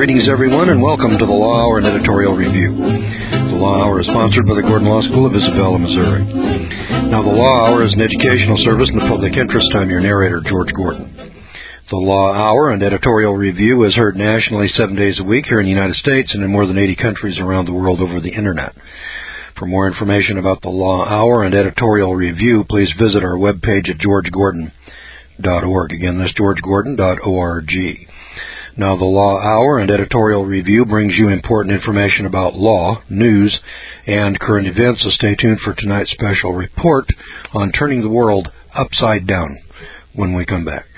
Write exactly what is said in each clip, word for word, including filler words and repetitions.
Greetings, everyone, and welcome to the Law Hour and Editorial Review. The Law Hour is sponsored by the Gordon Law School of Isabella, Missouri. Now, the Law Hour is an educational service in the public interest. I'm your narrator, George Gordon. The Law Hour and Editorial Review is heard nationally seven days a week here in the United States and in more than eighty countries around the world over the Internet. For more information about the Law Hour and Editorial Review, please visit our webpage at george gordon dot org. Again, that's george gordon dot org. Now, the Law Hour and Editorial Review brings you important information about law, news, and current events, so stay tuned for tonight's special report on turning the world upside down when we come back.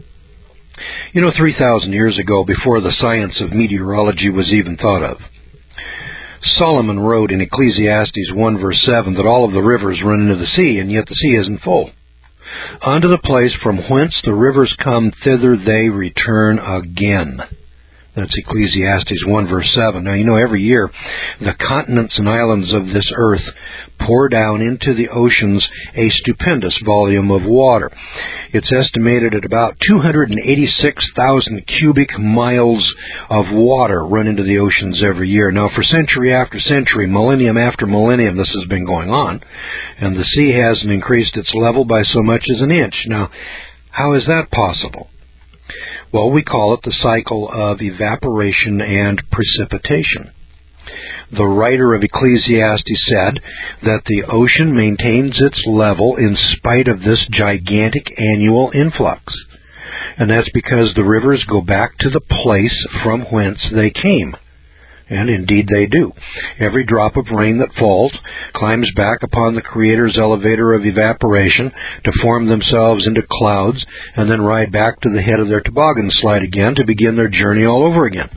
You know, three thousand years ago, before the science of meteorology was even thought of, Solomon wrote in Ecclesiastes one verse seven that all of the rivers run into the sea, and yet the sea isn't full. Unto the place from whence the rivers come, thither they return again. That's Ecclesiastes one verse seven. Now, you know, every year the continents and islands of this earth pour down into the oceans a stupendous volume of water. It's estimated at about two hundred eighty-six thousand cubic miles of water run into the oceans every year. Now, for century after century, millennium after millennium, this has been going on, and the sea hasn't increased its level by so much as an inch. Now, how is that possible? Well, we call it the cycle of evaporation and precipitation. The writer of Ecclesiastes said that the ocean maintains its level in spite of this gigantic annual influx. And that's because the rivers go back to the place from whence they came. And indeed they do. Every drop of rain that falls climbs back upon the Creator's elevator of evaporation to form themselves into clouds and then ride back to the head of their toboggan slide again to begin their journey all over again.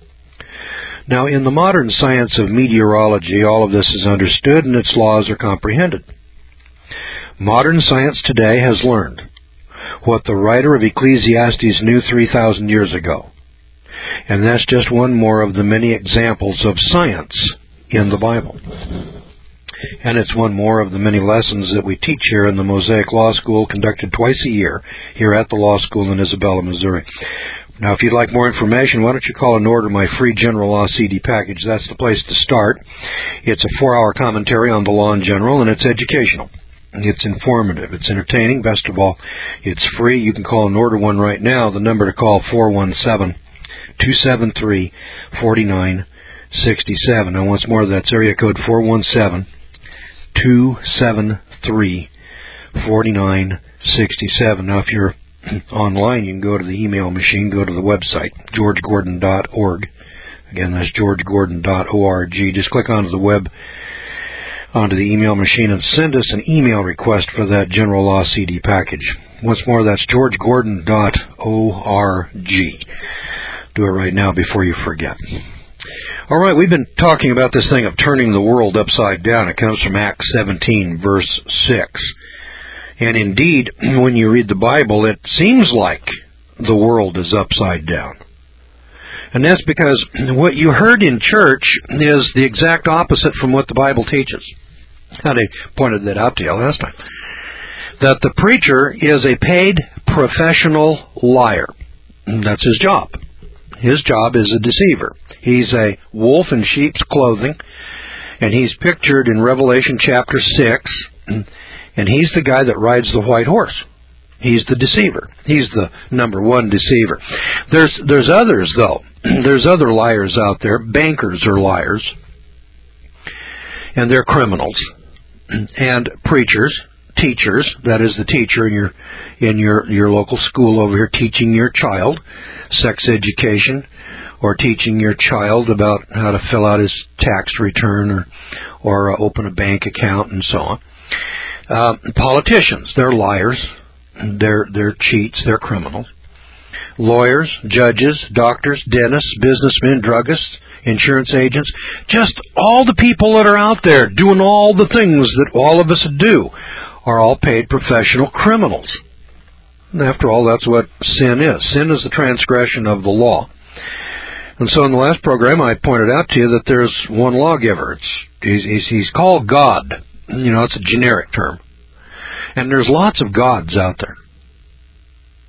Now, in the modern science of meteorology, all of this is understood and its laws are comprehended. Modern science today has learned what the writer of Ecclesiastes knew three thousand years ago. And that's just one more of the many examples of science in the Bible. And it's one more of the many lessons that we teach here in the Mosaic Law School, conducted twice a year here at the Law School in Isabella, Missouri. Now, if you'd like more information, why don't you call and order my free General Law C D package? That's the place to start. It's a four-hour commentary on the law in general, and it's educational. It's informative. It's entertaining. Best of all, it's free. You can call and order one right now. The number to call, four one seven, two seven three, four nine six seven. Now, once more, that's area code four one seven, two seven three, four nine six seven. Now, if you're online, you can go to the email machine, go to the website, george gordon dot org. Again, that's george gordon dot org. Just click onto the web, onto the email machine, and send us an email request for that General Law C D package. Once more, that's george gordon dot org. Do it right now before you forget. All right, we've been talking about this thing of turning the world upside down. It comes from Acts seventeen, verse six. And indeed, when you read the Bible, it seems like the world is upside down. And that's because what you heard in church is the exact opposite from what the Bible teaches. I pointed that out to you last time. That the preacher is a paid professional liar. That's his job. His job is a deceiver. He's a wolf in sheep's clothing, and he's pictured in Revelation chapter six, and he's the guy that rides the white horse. He's the deceiver. He's the number one deceiver. There's there's others, though. There's other liars out there. Bankers are liars, and they're criminals. And preachers, teachers, that is the teacher in your in your, your local school over here teaching your child sex education, or teaching your child about how to fill out his tax return, or or uh, open a bank account, and so on. Uh, politicians, they're liars, they're they're cheats, they're criminals. Lawyers, judges, doctors, dentists, businessmen, druggists, insurance agents, just all the people that are out there doing all the things that all of us do are all paid professional criminals. And after all, that's what sin is. Sin is the transgression of the law. And so in the last program, I pointed out to you that there's one lawgiver. It's, he's, he's called God. You know, it's a generic term. And there's lots of gods out there.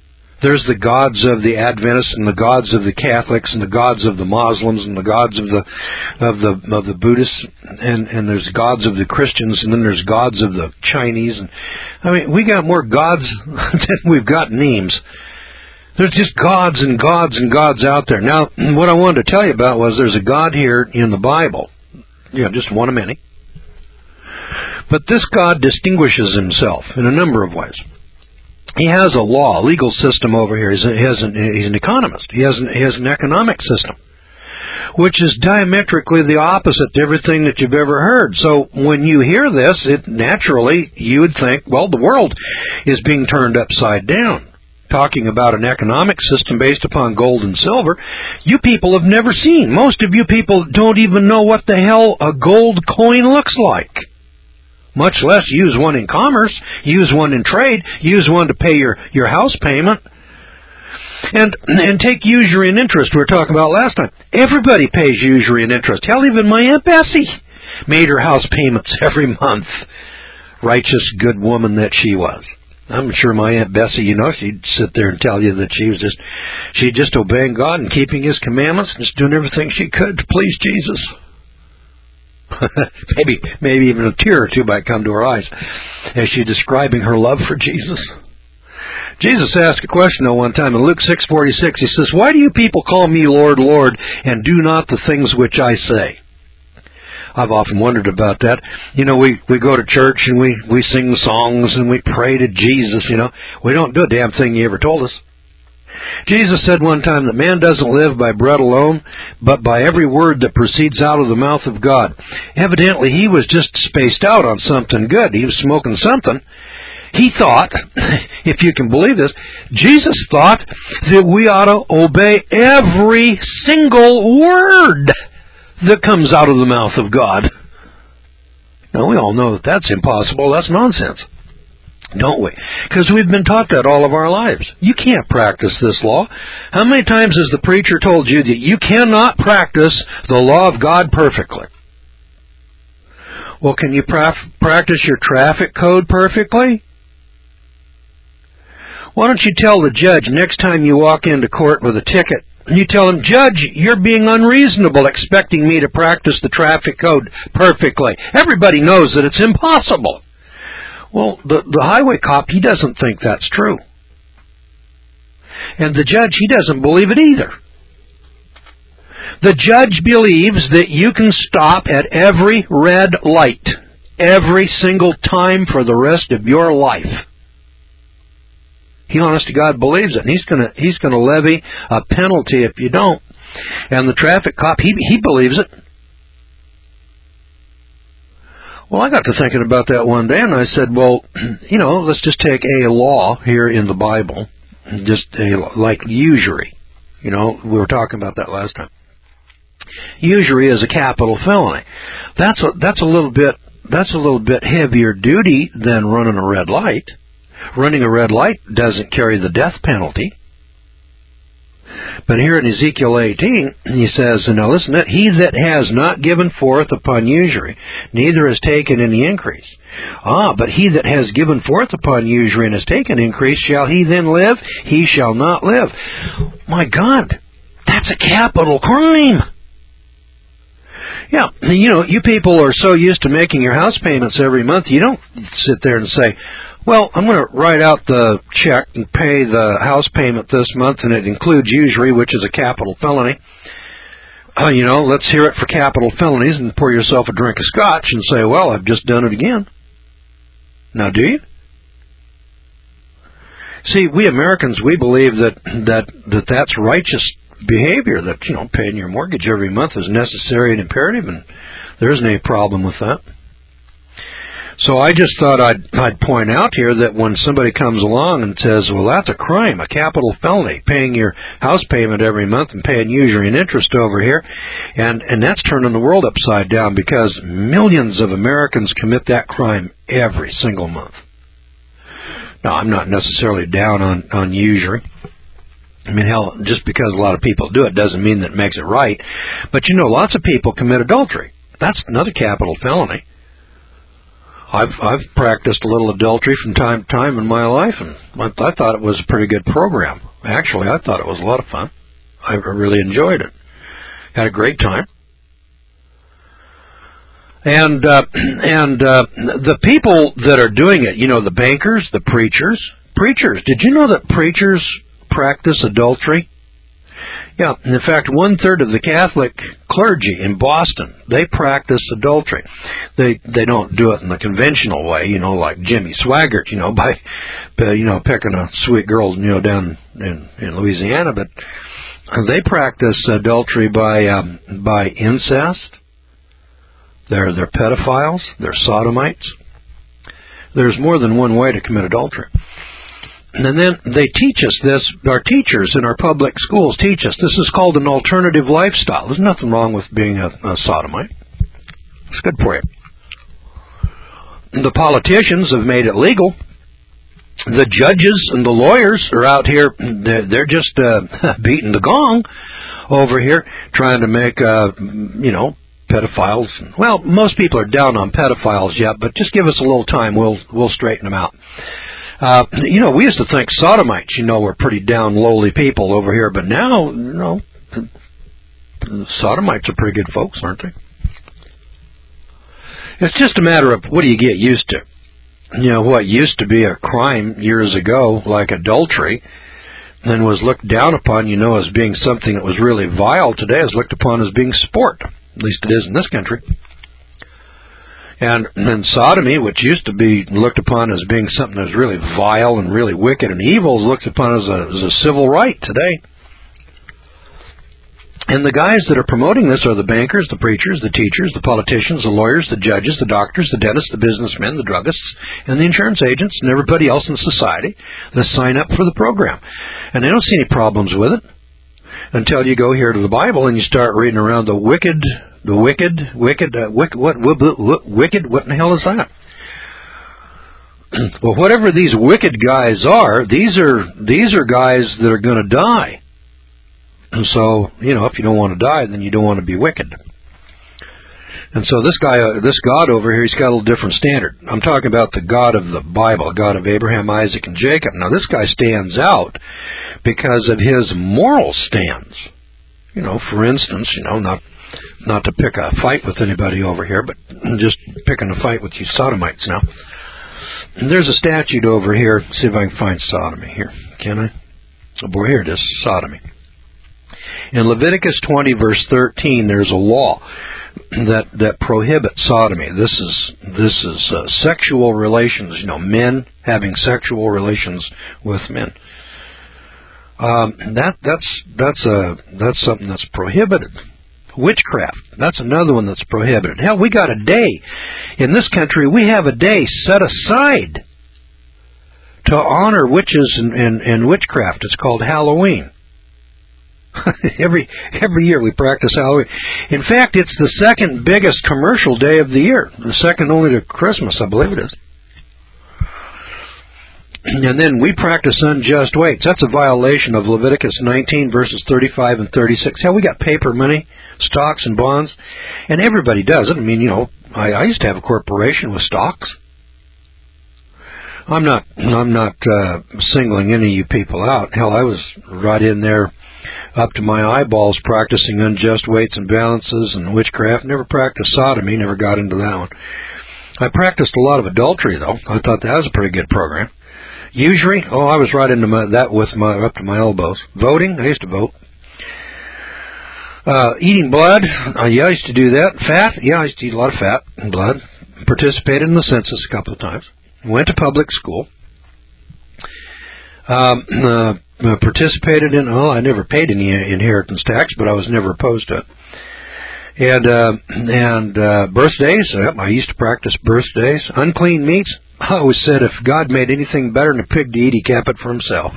There's the gods of the Adventists and the gods of the Catholics and the gods of the Muslims and the gods of the of the of the Buddhists, and and there's gods of the Christians, and then there's gods of the Chinese. And I mean, we got more gods than we've got names. There's just gods and gods and gods out there. Now, what I wanted to tell you about was there's a God here in the Bible. You know, just one of many. But this God distinguishes himself in a number of ways. He has a law, a legal system over here. He's, a, he has an, he's an economist. He has an, he has an economic system, which is diametrically the opposite to everything that you've ever heard. So when you hear this, it naturally, you would think, well, the world is being turned upside down. Talking about an economic system based upon gold and silver, you people have never seen. Most of you people don't even know what the hell a gold coin looks like. Much less use one in commerce, use one in trade, use one to pay your, your house payment. And and take usury and interest we were talking about last time. Everybody pays usury and interest. Hell, even my Aunt Bessie made her house payments every month. Righteous, good woman that she was. I'm sure my Aunt Bessie, you know, she'd sit there and tell you that she was just, she'd just obeying God and keeping His commandments and just doing everything she could to please Jesus. maybe, maybe even a tear or two might come to her eyes as she's describing her love for Jesus. Jesus asked a question though one time in Luke six forty-six. He says, "Why do you people call me Lord, Lord, and do not the things which I say?" I've often wondered about that. You know, we, we go to church and we, we sing songs and we pray to Jesus, you know. We don't do a damn thing He ever told us. Jesus said one time that man doesn't live by bread alone, but by every word that proceeds out of the mouth of God. Evidently, He was just spaced out on something good. He was smoking something. He thought, if you can believe this, Jesus thought that we ought to obey every single word that comes out of the mouth of God. Now, we all know that that's impossible. That's nonsense, don't we? Because we've been taught that all of our lives. You can't practice this law. How many times has the preacher told you that you cannot practice the law of God perfectly? Well, can you pra- practice your traffic code perfectly? Why don't you tell the judge next time you walk into court with a ticket, and you tell him, "Judge, you're being unreasonable expecting me to practice the traffic code perfectly. Everybody knows that it's impossible." Well, the, the highway cop, he doesn't think that's true. And the judge, he doesn't believe it either. The judge believes that you can stop at every red light every single time for the rest of your life. He, honest to God, believes it, and he's going to he's going to levy a penalty if you don't. And the traffic cop, he he believes it. Well, I got to thinking about that one day, and I said, well, you know, let's just take a law here in the Bible, just a, like usury. You know, we were talking about that last time. Usury is a capital felony. That's a that's a little bit that's a little bit heavier duty than running a red light. Running a red light doesn't carry the death penalty. But here in Ezekiel eighteen, he says, and now listen to it, "He that has not given forth upon usury, neither has taken any increase. Ah, but he that has given forth upon usury and has taken increase, shall he then live? He shall not live." My God, that's a capital crime. Yeah, you know, you people are so used to making your house payments every month, you don't sit there and say, well, I'm going to write out the check and pay the house payment this month, and it includes usury, which is a capital felony. Uh, you know, let's hear it for capital felonies, and pour yourself a drink of scotch and say, well, I've just done it again. Now, do you? See, we Americans, we believe that, that, that that's righteous behavior, that, you know, paying your mortgage every month is necessary and imperative, and there isn't any problem with that. So I just thought I'd, I'd point out here that when somebody comes along and says, well, that's a crime, a capital felony, paying your house payment every month and paying usury and interest over here, and, and that's turning the world upside down because millions of Americans commit that crime every single month. Now, I'm not necessarily down on, on usury. I mean, hell, just because a lot of people do it doesn't mean that it makes it right. But, you know, lots of people commit adultery. That's another capital felony. I've I've practiced a little adultery from time to time in my life, and I, I thought it was a pretty good program. Actually, I thought it was a lot of fun. I really enjoyed it. Had a great time. And uh, and uh, the people that are doing it, you know, the bankers, the preachers, preachers. Did you know that preachers practice adultery? Yeah, in fact, one-third of the Catholic clergy in Boston, they practice adultery. They they don't do it in the conventional way, you know, like Jimmy Swaggart, you know, by, by you know, picking a sweet girl, you know, down in, in Louisiana, but they practice adultery by um, by incest. They're they're pedophiles. They're sodomites. There's more than one way to commit adultery. And then they teach us this, our teachers in our public schools teach us, this is called an alternative lifestyle. There's nothing wrong with being a, a sodomite. It's good for you. The politicians have made it legal. The judges and the lawyers are out here, they're, they're just uh, beating the gong over here, trying to make, uh, you know, pedophiles. Well, most people are down on pedophiles yet, but just give us a little time, we'll we'll straighten them out. Uh, you know, we used to think sodomites, you know, were pretty down lowly people over here, but now, you know, sodomites are pretty good folks, aren't they? It's just a matter of what do you get used to. You know, what used to be a crime years ago, like adultery, and was looked down upon, you know, as being something that was really vile, today is looked upon as being sport. At least it is in this country. And, and sodomy, which used to be looked upon as being something that was really vile and really wicked and evil, is looked upon as a, as a civil right today. And the guys that are promoting this are the bankers, the preachers, the teachers, the politicians, the lawyers, the judges, the doctors, the dentists, the businessmen, the druggists, and the insurance agents, and everybody else in society that sign up for the program. And they don't see any problems with it until you go here to the Bible and you start reading around the wicked... The wicked, wicked, uh, wicked, what, what, what, wicked, what in the hell is that? Well, whatever these wicked guys are, these are these are guys that are going to die. And so, you know, if you don't want to die, then you don't want to be wicked. And so this guy, uh, this God over here, he's got a little different standard. I'm talking about the God of the Bible, God of Abraham, Isaac, and Jacob. Now, this guy stands out because of his moral stance. You know, for instance, you know, not... Not to pick a fight with anybody over here, but just picking a fight with you sodomites now. And there's a statute over here. Let's see if I can find sodomy here. Can I? Oh boy, here it is, sodomy. In Leviticus twenty, verse thirteen, there's a law that that prohibits sodomy. This is this is uh, sexual relations. You know, men having sexual relations with men. Um, that that's that's a that's something that's prohibited. Witchcraft, that's another one that's prohibited. Hell, we got a day. In this country, we have a day set aside to honor witches and, and, and witchcraft. It's called Halloween. every every year we practice Halloween. In fact, it's the second biggest commercial day of the year. The second only to Christmas, I believe it is. And then we practice unjust weights. That's a violation of Leviticus nineteen, verses thirty-five and thirty-six. Hell, we got paper money, stocks and bonds, and everybody does it. I mean, you know, I, I used to have a corporation with stocks. I'm not, I'm not uh, singling any of you people out. Hell, I was right in there up to my eyeballs practicing unjust weights and balances and witchcraft. Never practiced sodomy, never got into that one. I practiced a lot of adultery, though. I thought that was a pretty good program. Usury, oh, I was right into my, that with my up to my elbows. Voting, I used to vote. Uh, eating blood, uh, yeah, I used to do that. Fat, yeah, I used to eat a lot of fat and blood. Participated in the census a couple of times. Went to public school. Um, uh, participated in, oh, I never paid any inheritance tax, but I was never opposed to it. And uh, and uh, birthdays, uh, I used to practice birthdays. Unclean meats, I always said if God made anything better than a pig to eat, he kept it for himself.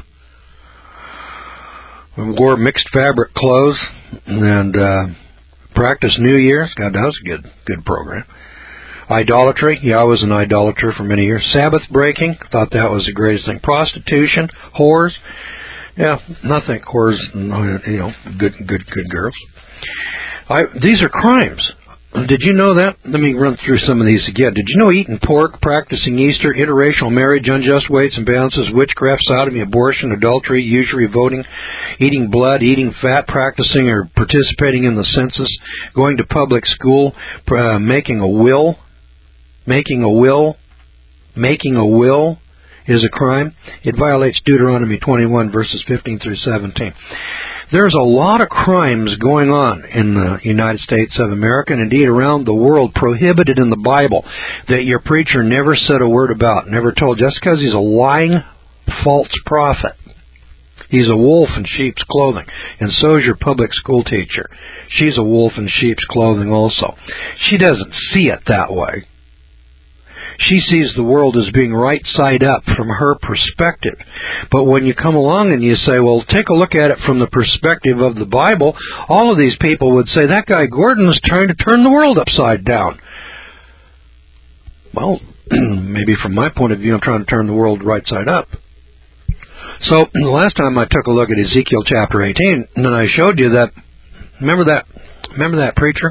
We wore mixed fabric clothes and uh, practiced New Year's. God, that was a good, good program. Idolatry, yeah, I was an idolater for many years. Sabbath breaking, thought that was the greatest thing. Prostitution, whores, yeah, I think whores, you know, good, good, good girls. I, these are crimes. did you know that? Let me run through some of these again. Did you know eating pork, practicing Easter, interracial marriage, unjust weights and balances, witchcraft, sodomy, abortion, adultery, usury, voting, eating blood, eating fat, practicing or participating in the census, going to public school, uh, making a will, making a will, making a will is a crime? It violates Deuteronomy twenty-one, verses fifteen through seventeen. There's a lot of crimes going on in the United States of America, and indeed around the world, prohibited in the Bible, that your preacher never said a word about, never told, just because he's a lying, false prophet. He's a wolf in sheep's clothing, and so is your public school teacher. She's a wolf in sheep's clothing also. She doesn't see it that way. She sees the world as being right side up from her perspective. But when you come along and you say, well, take a look at it from the perspective of the Bible, all of these people would say, that guy Gordon is trying to turn the world upside down. Well, maybe from my point of view, I'm trying to turn the world right side up. So the last time I took a look at Ezekiel chapter eighteen, and then I showed you that, remember that, remember that preacher?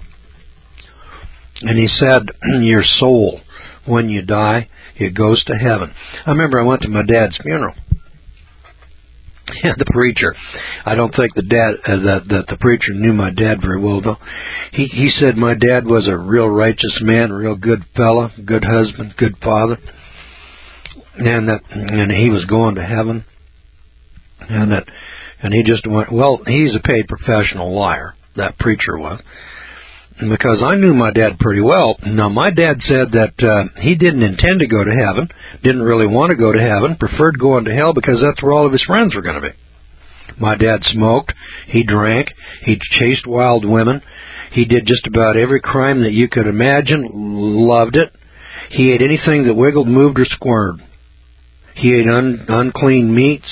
And he said, your soul, when you die, it goes to heaven. I remember I went to my dad's funeral. And the preacher, I don't think the dad uh, that that the preacher knew my dad very well, though. He he said my dad was a real righteous man, a real good fella, good husband, good father, and that and he was going to heaven. And that and he just went, well, he's a paid professional liar. That preacher was. Because I knew my dad pretty well. Now, my dad said that uh, he didn't intend to go to heaven, didn't really want to go to heaven, preferred going to hell because that's where all of his friends were going to be. My dad smoked, he drank, he chased wild women, he did just about every crime that you could imagine, loved it. He ate anything that wiggled, moved, or squirmed. He ate un- unclean meats.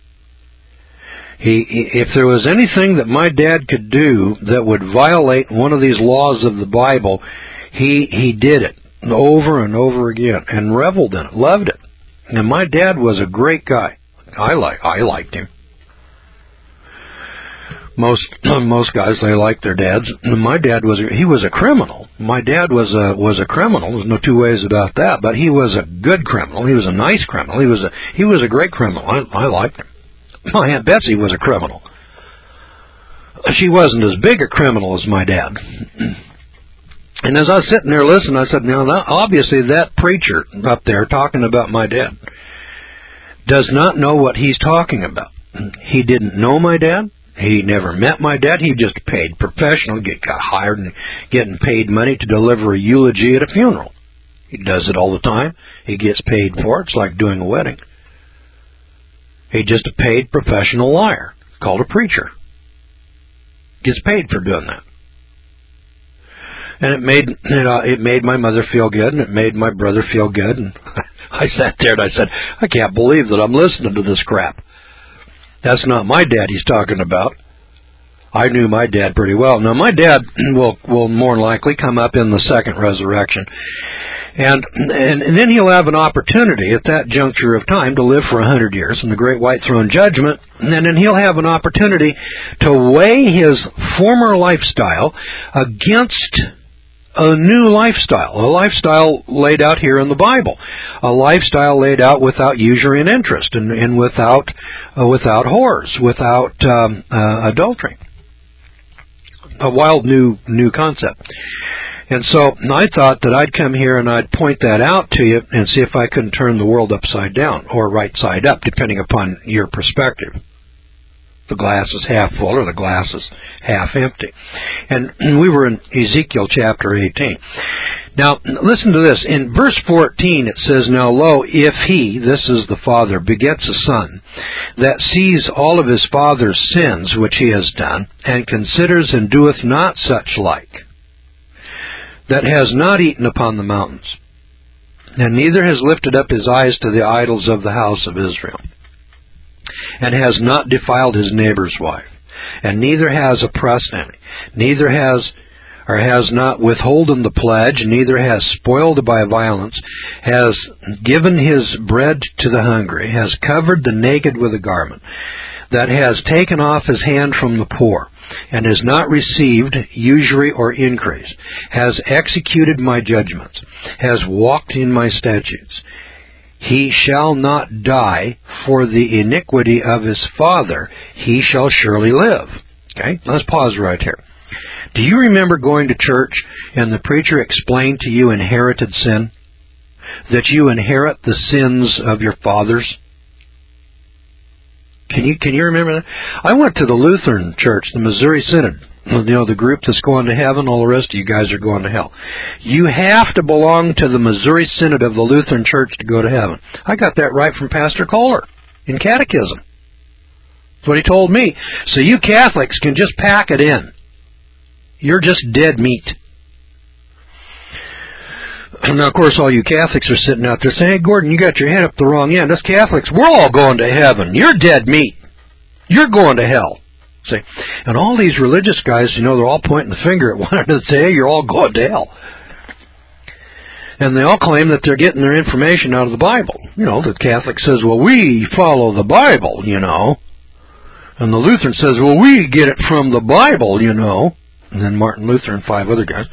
He, if there was anything that my dad could do that would violate one of these laws of the Bible, he he did it over and over again and reveled in it, loved it. And my dad was a great guy. I like I liked him. Most most guys, they like their dads. My dad was he was a criminal. My dad was a was a criminal. There's no two ways about that. But he was a good criminal. He was a nice criminal. He was a he was a great criminal. I, I liked him. My Aunt Betsy was a criminal. She wasn't as big a criminal as my dad. And as I was sitting there listening, I said, now, obviously that preacher up there talking about my dad does not know what he's talking about. He didn't know my dad. He never met my dad. He just paid professional, get got hired and getting paid money to deliver a eulogy at a funeral. He does it all the time. He gets paid for it. It's like doing a wedding. He's just a paid professional liar called a preacher. Gets paid for doing that. And it made you know, it made my mother feel good, and it made my brother feel good. And I sat there and I said, I can't believe that I'm listening to this crap. That's not my dad he's talking about. I knew my dad pretty well. Now, my dad will will more than likely come up in the second resurrection. And, and and then he'll have an opportunity at that juncture of time to live for a hundred years in the great white throne judgment. And then he'll have an opportunity to weigh his former lifestyle against a new lifestyle, a lifestyle laid out here in the Bible, a lifestyle laid out without usury and interest, and, and without uh, without whores, without um, uh, adultery. A wild new new concept. And so I thought that I'd come here and I'd point that out to you and see if I couldn't turn the world upside down or right side up, depending upon your perspective. The glass is half full or the glass is half empty. And we were in Ezekiel chapter eighteen. Now, listen to this. In verse fourteen it says, Now lo, if he, this is the father, begets a son, that sees all of his father's sins which he has done, and considers and doeth not such like, that has not eaten upon the mountains, and neither has lifted up his eyes to the idols of the house of Israel, and has not defiled his neighbor's wife, and neither has oppressed any, neither has, or has not withholden the pledge, neither has spoiled by violence, has given his bread to the hungry, has covered the naked with a garment, that has taken off his hand from the poor, and has not received usury or increase, has executed my judgments, has walked in my statutes, he shall not die for the iniquity of his father, he shall surely live. Okay, let's pause right here. Do you remember going to church and the preacher explained to you inherited sin? That you inherit the sins of your fathers? Can you can you remember that? I went to the Lutheran Church, the Missouri Synod. You know, the group that's going to heaven, all the rest of you guys are going to hell. You have to belong to the Missouri Synod of the Lutheran Church to go to heaven. I got that right from Pastor Kohler in Catechism. That's what he told me. So you Catholics can just pack it in. You're just dead meat. Now, of course, all you Catholics are sitting out there saying, hey, Gordon, you got your head up the wrong end. Us Catholics, we're all going to heaven. You're dead meat. You're going to hell. See? And all these religious guys, you know, they're all pointing the finger at one another and say, hey, you're all going to hell. And they all claim that they're getting their information out of the Bible. You know, the Catholic says, well, we follow the Bible, you know. And the Lutheran says, well, we get it from the Bible, you know. And then Martin Luther and five other guys.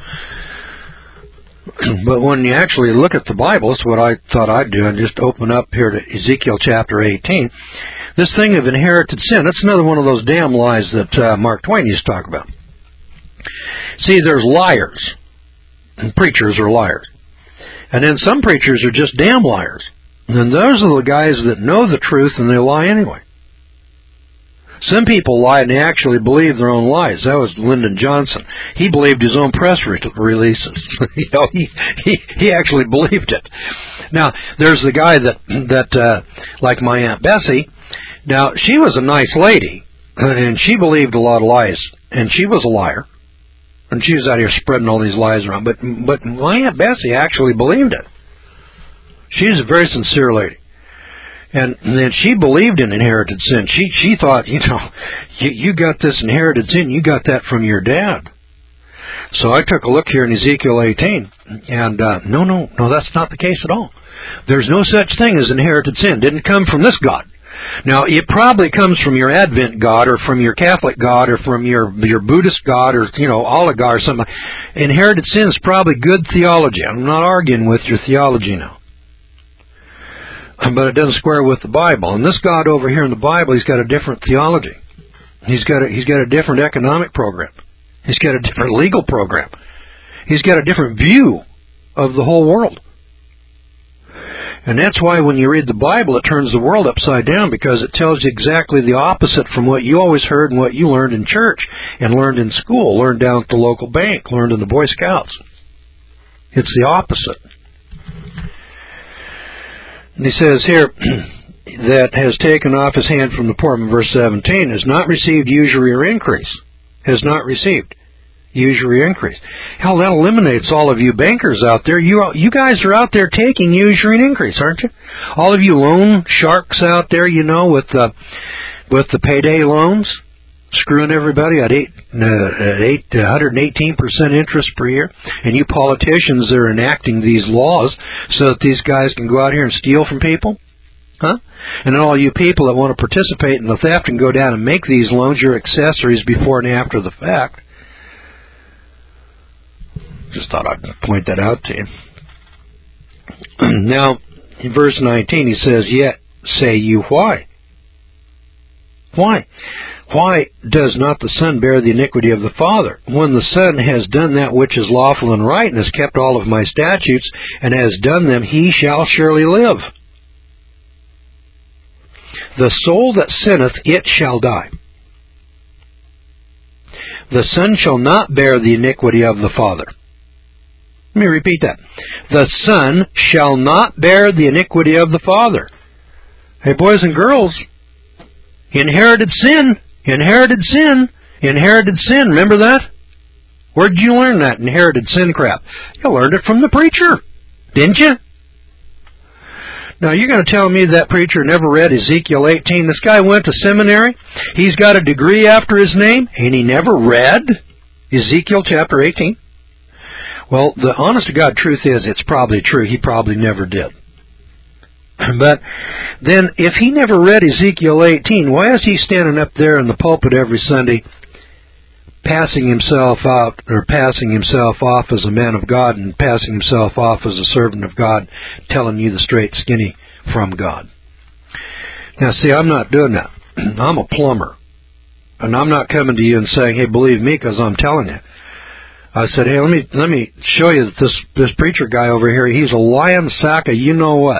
But when you actually look at the Bible, that's what I thought I'd do, and just open up here to Ezekiel chapter eighteen. This thing of inherited sin, that's another one of those damn lies that uh, Mark Twain used to talk about. See, there's liars, and preachers are liars. And then some preachers are just damn liars. And then those are the guys that know the truth and they lie anyway. Some people lie and they actually believe their own lies. That was Lyndon Johnson. He believed his own press re- releases. you know, he, he he actually believed it. Now, there's the guy that that uh, like my Aunt Bessie. Now, she was a nice lady, and she believed a lot of lies, and she was a liar, and she was out here spreading all these lies around. But but my Aunt Bessie actually believed it. She's a very sincere lady. And then she believed in inherited sin. She she thought, you know, you, you got this inherited sin, you got that from your dad. So I took a look here in Ezekiel eighteen, and uh, no, no, no, that's not the case at all. There's no such thing as inherited sin. It didn't come from this God. Now, it probably comes from your Advent God, or from your Catholic God, or from your your Buddhist God, or, you know, Allah God, or something. Inherited sin is probably good theology. I'm not arguing with your theology now. But it doesn't square with the Bible. And this God over here in the Bible, he's got a different theology. He's got a, he's got a different economic program. He's got a different legal program. He's got a different view of the whole world. And that's why when you read the Bible, it turns the world upside down, because it tells you exactly the opposite from what you always heard and what you learned in church and learned in school, learned down at the local bank, learned in the Boy Scouts. It's the opposite. And he says here, that has taken off his hand from the poor, in verse seventeen, has not received usury or increase. Has not received usury or increase. Hell, that eliminates all of you bankers out there. You you guys are out there taking usury and increase, aren't you? All of you loan sharks out there, you know, with the, with the payday loans, screwing everybody at eight, uh, at eight, one hundred eighteen percent interest per year. And you politicians are enacting these laws so that these guys can go out here and steal from people. Huh? And then all you people that want to participate in the theft and go down and make these loans, you're accessories before and after the fact. Just thought I'd point that out to you. Now, in verse nineteen, he says, yet say you why? Why? Why does not the Son bear the iniquity of the Father? When the Son has done that which is lawful and right, and has kept all of my statutes, and has done them, he shall surely live. The soul that sinneth, it shall die. The Son shall not bear the iniquity of the Father. Let me repeat that. The Son shall not bear the iniquity of the Father. Hey, boys and girls, inherited sin, inherited sin, inherited sin. Remember that? Where did you learn that inherited sin crap? You learned it from the preacher, didn't you? Now, you're going to tell me that preacher never read Ezekiel eighteen. This guy went to seminary. He's got a degree after his name, and he never read Ezekiel chapter eighteen. Well, the honest-to-God truth is it's probably true. He probably never did. But then if he never read Ezekiel eighteen, why is he standing up there in the pulpit every Sunday passing himself out, or passing himself off as a man of God and passing himself off as a servant of God, telling you the straight skinny from God? Now, see, I'm not doing that. I'm a plumber. And I'm not coming to you and saying, hey, believe me, because I'm telling you. I said, hey, let me let me show you that this, this preacher guy over here, he's a lying sack of you-know-what.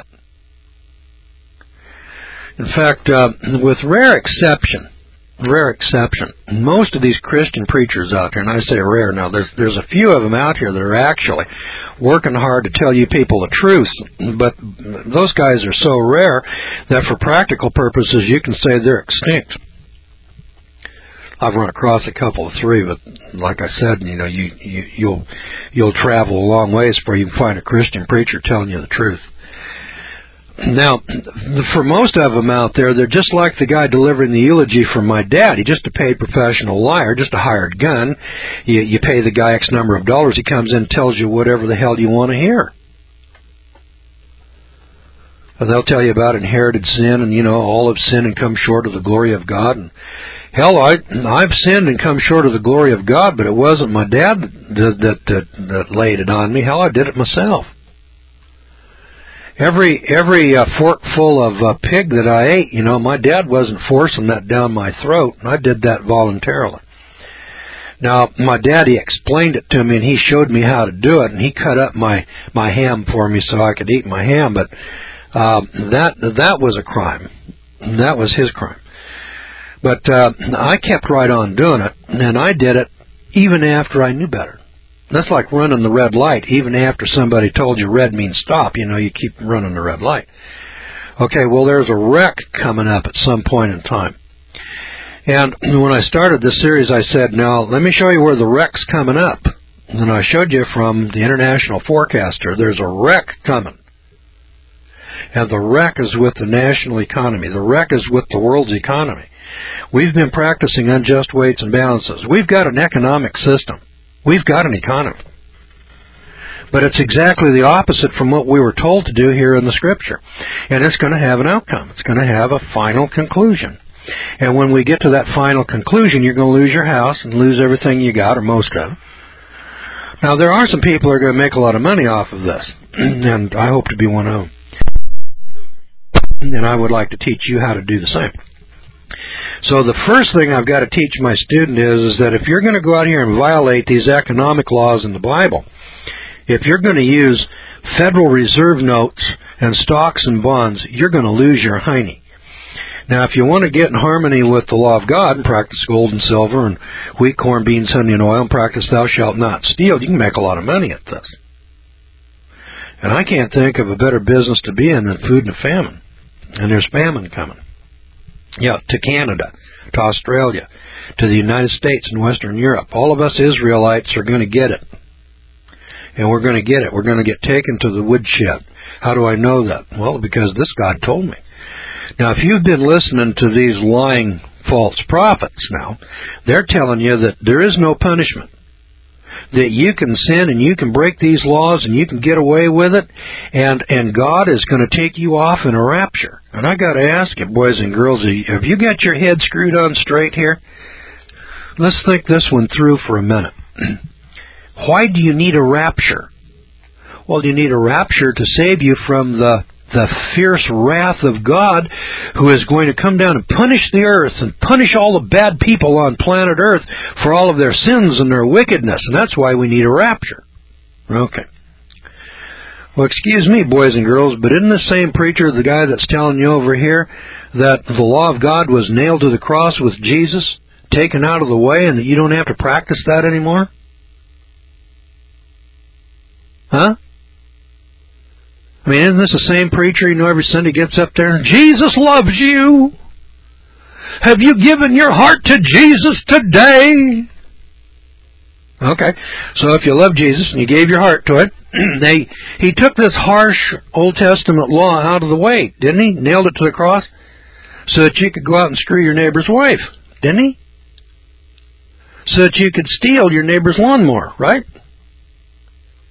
In fact, uh, with rare exception, rare exception, most of these Christian preachers out there, and I say rare now, there's there's a few of them out here that are actually working hard to tell you people the truth, but those guys are so rare that for practical purposes you can say they're extinct. I've run across a couple of three, but like I said, you know, you, you you'll you'll travel a long ways before you can find a Christian preacher telling you the truth. Now, for most of them out there, they're just like the guy delivering the eulogy for my dad. He's just a paid professional liar, just a hired gun. You, you pay the guy X number of dollars, he comes in and tells you whatever the hell you want to hear. And they'll tell you about inherited sin, and, you know, all have sinned and come short of the glory of God. And hell, I, I've sinned and come short of the glory of God, but it wasn't my dad that, that, that, that laid it on me. Hell, I did it myself. Every every uh, forkful of uh, pig that I ate, you know, my dad wasn't forcing that down my throat, and I did that voluntarily. Now, my dad, he explained it to me, and he showed me how to do it, and he cut up my, my ham for me so I could eat my ham, but uh, that that was a crime. That was his crime. But uh, I kept right on doing it, and I did it even after I knew better. That's like running the red light. Even after somebody told you red means stop, you know, you keep running the red light. Okay, well, there's a wreck coming up at some point in time. And when I started this series, I said, now, let me show you where the wreck's coming up. And I showed you from the International Forecaster, there's a wreck coming. And the wreck is with the national economy. The wreck is with the world's economy. We've been practicing unjust weights and balances. We've got an economic system. We've got an economy. But it's exactly the opposite from what we were told to do here in the Scripture. And it's going to have an outcome. It's going to have a final conclusion. And when we get to that final conclusion, you're going to lose your house and lose everything you got, or most of it. Now, there are some people who are going to make a lot of money off of this. And I hope to be one of them. And I would like to teach you how to do the same. So the first thing I've got to teach my student is, is that if you're going to go out here and violate these economic laws in the Bible, if you're going to use Federal Reserve notes and stocks and bonds, you're going to lose your hiney. Now, if you want to get in harmony with the law of God and practice gold and silver and wheat, corn, beans, honey, and oil, and practice thou shalt not steal, you can make a lot of money at this. And I can't think of a better business to be in than food and famine. And there's famine coming. Yeah, to Canada, to Australia, to the United States and Western Europe. All of us Israelites are going to get it. And we're going to get it. We're going to get taken to the woodshed. How do I know that? Well, because this God told me. Now, if you've been listening to these lying false prophets now, they're telling you that there is no punishment. That you can sin and you can break these laws and you can get away with it, and and God is going to take you off in a rapture. And I got to ask you, boys and girls, have you got your head screwed on straight here? Let's think this one through for a minute. Why do you need a rapture? Well, you need a rapture to save you from the the fierce wrath of God, who is going to come down and punish the earth and punish all the bad people on planet Earth for all of their sins and their wickedness. And that's why we need a rapture. Okay. Well, excuse me, boys and girls, but isn't the same preacher the guy that's telling you over here that the law of God was nailed to the cross with Jesus, taken out of the way, and that you don't have to practice that anymore? Huh? I mean, isn't this the same preacher, you know, every Sunday gets up there, Jesus loves you. Have you given your heart to Jesus today? Okay, so if you love Jesus and you gave your heart to it, they, he took this harsh Old Testament law out of the way, didn't he? Nailed it to the cross so that you could go out and screw your neighbor's wife, didn't he? So that you could steal your neighbor's lawnmower, right?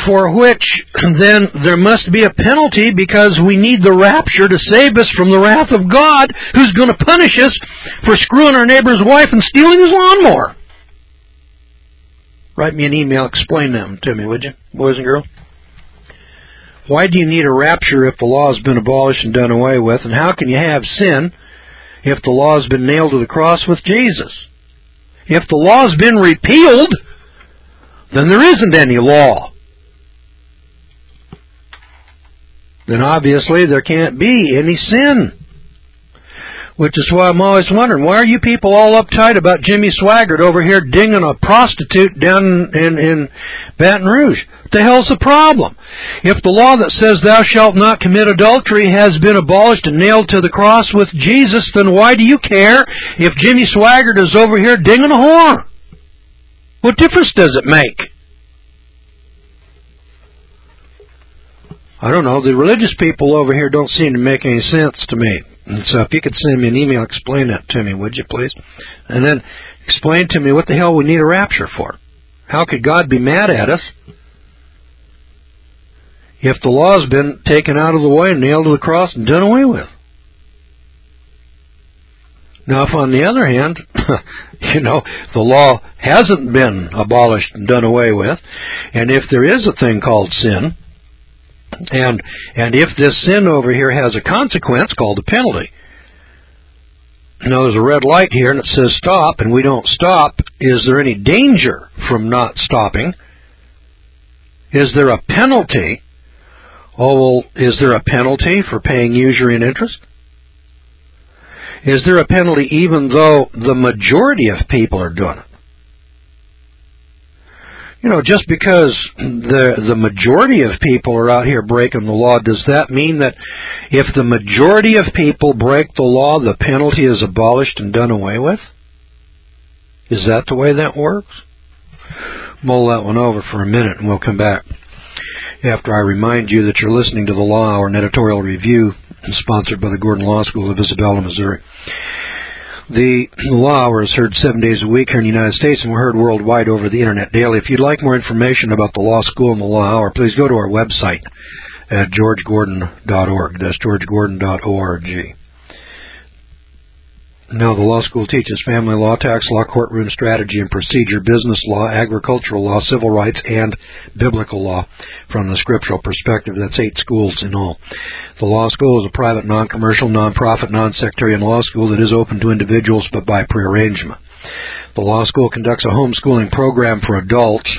for which then there must be a penalty because we need the rapture to save us from the wrath of God, who's going to punish us for screwing our neighbor's wife and stealing his lawnmower. Write me an email, explain them to me, would you, boys and girls? Why do you need a rapture if the law has been abolished and done away with? And how can you have sin if the law has been nailed to the cross with Jesus? If the law has been repealed, then there isn't any law. Then obviously there can't be any sin. Which is why I'm always wondering, why are you people all uptight about Jimmy Swaggart over here dinging a prostitute down in, in Baton Rouge? What the hell's the problem? If the law that says thou shalt not commit adultery has been abolished and nailed to the cross with Jesus, then why do you care if Jimmy Swaggart is over here dinging a whore? What difference does it make? I don't know. The religious people over here don't seem to make any sense to me. And so if you could send me an email, explain that to me, would you, please? And then explain to me what the hell we need a rapture for. How could God be mad at us if the law has been taken out of the way and nailed to the cross and done away with? Now, if on the other hand, you know, the law hasn't been abolished and done away with, and if there is a thing called sin, And and if this sin over here has a consequence called a penalty. Now there's a red light here and it says stop, and we don't stop. Is there any danger from not stopping? Is there a penalty? Oh, well, is there a penalty for paying usury and interest? Is there a penalty even though the majority of people are doing it? You know, just because the the majority of people are out here breaking the law, does that mean that if the majority of people break the law, the penalty is abolished and done away with? Is that the way that works? Mull that one over for a minute and we'll come back after I remind you that you're listening to the Law Hour, an editorial review sponsored by the Gordon Law School of Isabella, Missouri. The Law Hour is heard seven days a week here in the United States, and we're heard worldwide over the Internet daily. If you'd like more information about the Law School and the Law Hour, please go to our website at george gordon dot org. That's george gordon dot org. Now, the law school teaches family law, tax law, courtroom strategy and procedure, business law, agricultural law, civil rights, and biblical law from the scriptural perspective. That's eight schools in all. The law school is a private, non-commercial, non-profit, non-sectarian law school that is open to individuals but by prearrangement. The law school conducts a homeschooling program for adults.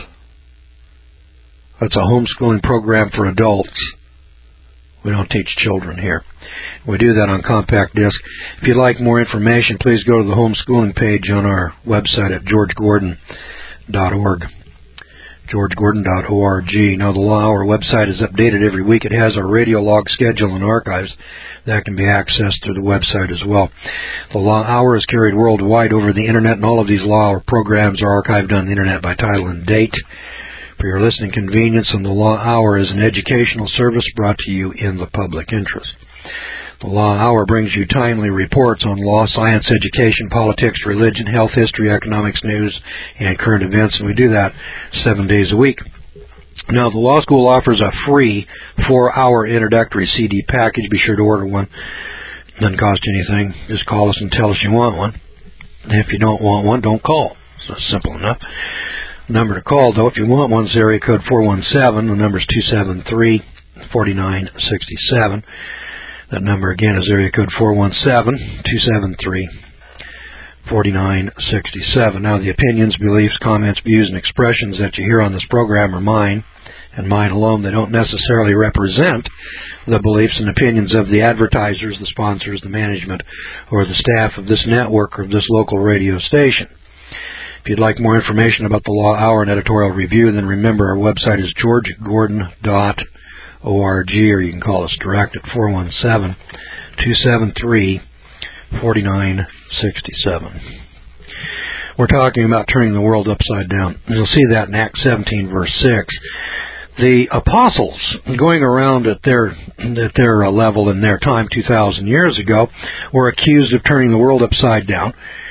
That's a homeschooling program for adults. We don't teach children here. We do that on compact disc. If you'd like more information, please go to the homeschooling page on our website at george gordon dot org. george gordon dot org. Now, the Law Hour website is updated every week. It has our radio log schedule and archives that can be accessed through the website as well. The Law Hour is carried worldwide over the Internet, and all of these Law Hour programs are archived on the Internet by title and date. For your listening convenience, and the Law Hour is an educational service brought to you in the public interest. The Law Hour brings you timely reports on law, science, education, politics, religion, health, history, economics, news, and current events, and we do that seven days a week. Now, the Law School offers a free four-hour introductory C D package. Be sure to order one. It doesn't cost you anything. Just call us and tell us you want one. If you don't want one, don't call. So it's simple enough. Number to call, though, if you want one, is area code four one seven. The number is two seven three, four nine six seven. That number again is area code four one seven, two seven three, four nine six seven. Now, the opinions, beliefs, comments, views, and expressions that you hear on this program are mine and mine alone. They don't necessarily represent the beliefs and opinions of the advertisers, the sponsors, the management, or the staff of this network or of this local radio station. If you'd like more information about the Law Hour and editorial review, then remember our website is george gordon dot org, or you can call us direct at four one seven, two seven three, four nine six seven. We're talking about turning the world upside down. You'll see that in Acts seventeen, verse six. The apostles, going around at their at their level in their time two thousand years ago, were accused of turning the world upside down.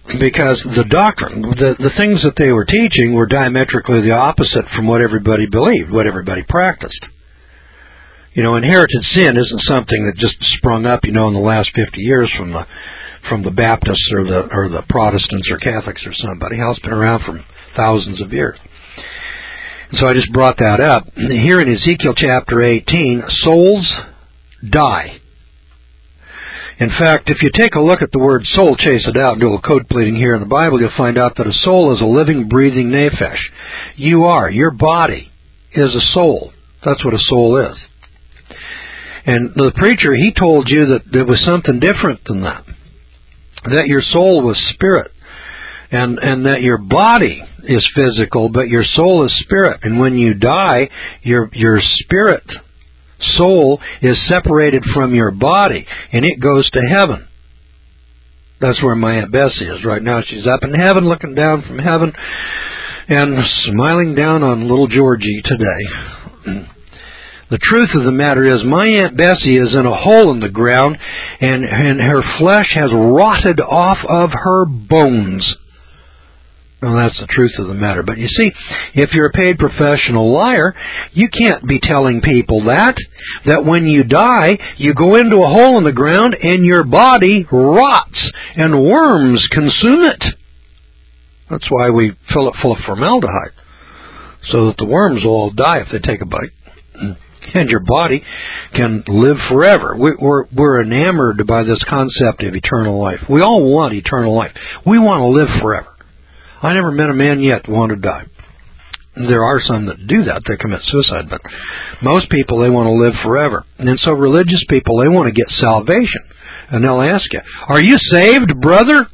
because the doctrine, the, the things that they were teaching were diametrically the opposite from what everybody believed, what everybody practiced. You know, inherited sin isn't something that just sprung up, you know, in the last fifty years from the from the Baptists or the or the Protestants or Catholics or somebody else. It's been around for thousands of years. So I just brought that up. Here in Ezekiel chapter eighteen, souls die. In fact, if you take a look at the word soul, chase it out, and do a little code pleading here in the Bible, you'll find out that a soul is a living, breathing nephesh. You are. Your body is a soul. That's what a soul is. And the preacher, he told you that there was something different than that. That your soul was spirit. And, and that your body is physical, but your soul is spirit. And when you die, your, your spirit soul is separated from your body, and it goes to heaven. That's where my Aunt Bessie is right now. She's up in heaven, looking down from heaven, and smiling down on little Georgie today. The truth of the matter is, my Aunt Bessie is in a hole in the ground, and, and her flesh has rotted off of her bones. Well, that's the truth of the matter. But you see, if you're a paid professional liar, you can't be telling people that, that when you die, you go into a hole in the ground and your body rots and worms consume it. That's why we fill it full of formaldehyde, so that the worms will all die if they take a bite. And your body can live forever. We're, we're enamored by this concept of eternal life. We all want eternal life. We want to live forever. I never met a man yet that wanted to die. There are some that do that. They commit suicide. But most people, they want to live forever. And so religious people, they want to get salvation. And they'll ask you, are you saved, brother?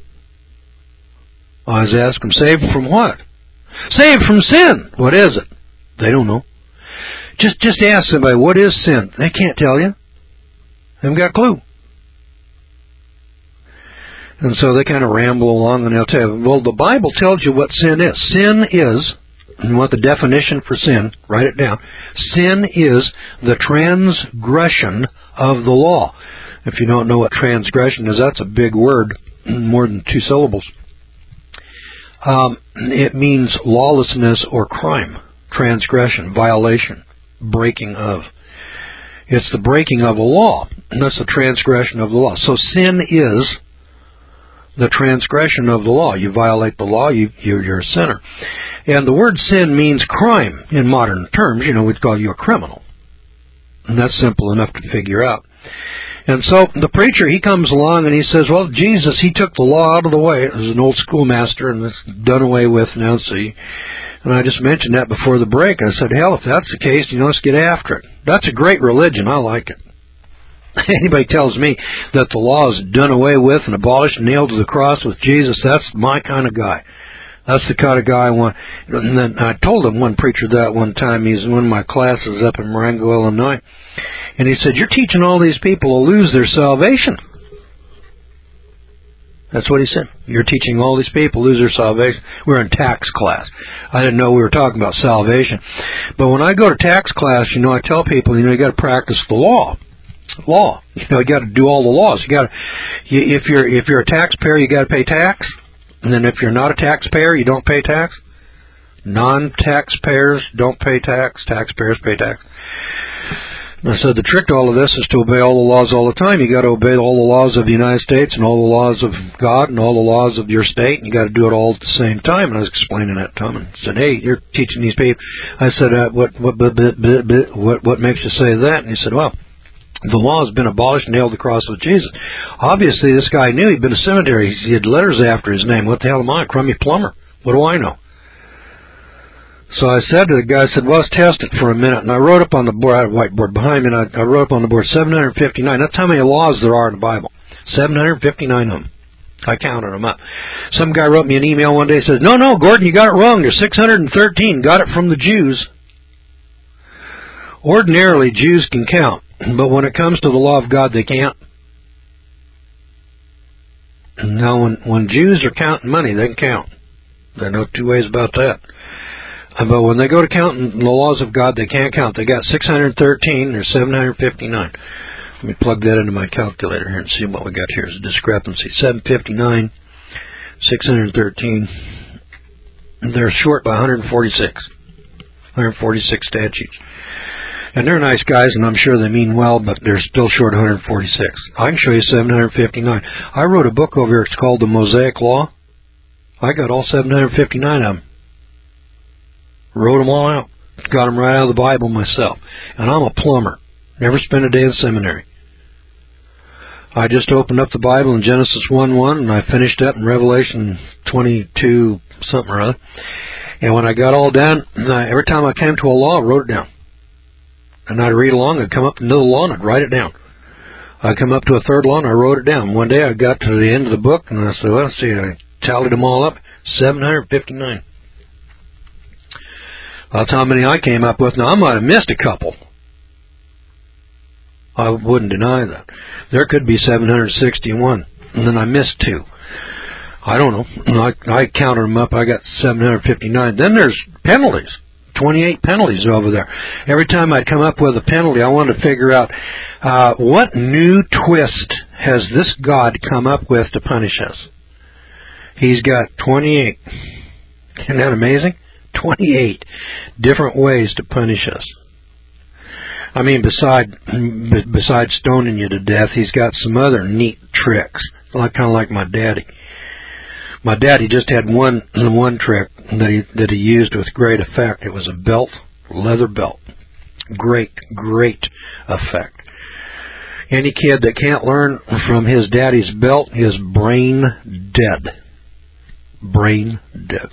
I was asking them, saved from what? Saved from sin. What is it? They don't know. Just just ask somebody, what is sin? They can't tell you. They haven't got a clue. And so they kind of ramble along and they'll tell you, well, the Bible tells you what sin is. Sin is, you want the definition for sin, write it down. Sin is the transgression of the law. If you don't know what transgression is, that's a big word, more than two syllables. Um, it means lawlessness or crime, transgression, violation, breaking of. It's the breaking of a law, and that's the transgression of the law. So sin is the transgression of the law. You violate the law, you, you're, you're a sinner. And the word sin means crime in modern terms. You know, we'd call you a criminal. And that's simple enough to figure out. And so the preacher, he comes along and he says, well, Jesus, he took the law out of the way. It was an old schoolmaster, and it's done away with now, see. And I just mentioned that before the break. I said, hell, if that's the case, you know, let's get after it. That's a great religion. I like it. Anybody tells me that the law is done away with and abolished and nailed to the cross with Jesus, that's my kind of guy. That's the kind of guy I want. And then I told him, one preacher that one time, he's in one of my classes up in Marengo, Illinois, and he said, you're teaching all these people to lose their salvation. That's what he said. You're teaching all these people to lose their salvation. We're in tax class. I didn't know we were talking about salvation. But when I go to tax class, you know, I tell people, you know, you got to practice the law. Law. You know, you got to do all the laws. You got to, you, if you're if you're a taxpayer, you got to pay tax. And then if you're not a taxpayer, you don't pay tax. Non-taxpayers don't pay tax. Taxpayers pay tax. And I said the trick to all of this is to obey all the laws all the time. You got to obey all the laws of the United States and all the laws of God and all the laws of your state, and you got to do it all at the same time. And I was explaining that to him and said, "Hey, you're teaching these people." I said, uh, "What what what what what makes you say that?" And he said, "Well, the law has been abolished and nailed to the cross with Jesus." Obviously, this guy knew he'd been to seminary. He had letters after his name. What the hell am I? Crummy plumber. What do I know? So I said to the guy, I said, well, let's test it for a minute. And I wrote up on the board, I had a whiteboard behind me, and I, I wrote up on the board seven hundred fifty-nine. That's how many laws there are in the Bible. seven hundred fifty-nine of them. I counted them up. Some guy wrote me an email one day and says, no, no, Gordon, you got it wrong. There's six hundred thirteen. Got it from the Jews. Ordinarily, Jews can count. But when it comes to the law of God, they can't. Now, when, when Jews are counting money, they can count. There are no two ways about that. But when they go to counting the laws of God, they can't count. They got six hundred thirteen, there's seven hundred fifty-nine. Let me plug that into my calculator here and see what we got here. It's a discrepancy. seven fifty-nine, six hundred thirteen. They're short by one hundred forty-six. one hundred forty-six statutes. And they're nice guys, and I'm sure they mean well, but they're still short one hundred forty-six. I can show you seven hundred fifty-nine. I wrote a book over here. It's called The Mosaic Law. I got all seven hundred fifty-nine of them. Wrote them all out. Got them right out of the Bible myself. And I'm a plumber. Never spent a day in seminary. I just opened up the Bible in Genesis one one, and I finished up in Revelation twenty-two something or other. And when I got all done, I, every time I came to a law, I wrote it down. And I'd read along, I'd come up to another law, and I'd write it down. I'd come up to a third law, and I wrote it down. One day I got to the end of the book, and I said, well, let's see, I tallied them all up, seven hundred fifty-nine. That's how many I came up with. Now, I might have missed a couple. I wouldn't deny that. There could be seven hundred sixty-one, and then I missed two. I don't know. I, I counted them up. I got seven hundred fifty-nine. Then there's penalties. twenty-eight penalties over there. Every time I'd come up with a penalty, I wanted to figure out uh, what new twist has this God come up with to punish us. He's got twenty-eight. Isn't that amazing? twenty-eight different ways to punish us. I mean, beside besides stoning you to death, he's got some other neat tricks, like kind of like my daddy. My daddy just had one one trick that he that he used with great effect. It was a belt, leather belt. Great, great effect. Any kid that can't learn from his daddy's belt is brain dead. Brain dead.